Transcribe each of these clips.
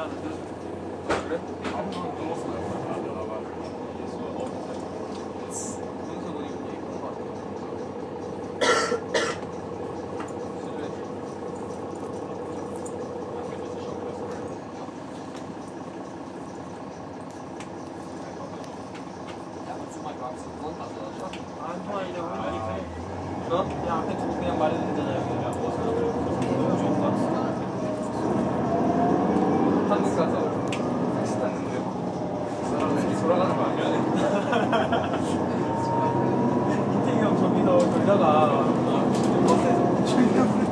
그래? 아무도 그냥 앞에 두고 그냥 말해도 되잖아요. 그냥 뭐 너무 좋은 거 한국 가서 택시 탔는데 사람들이 돌아가는 거 아니야? 김태희 형 저기서 돌다가 버스에서 졸려.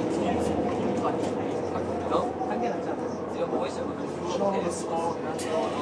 한개 낫지 않아? 이거 먹을 수 있는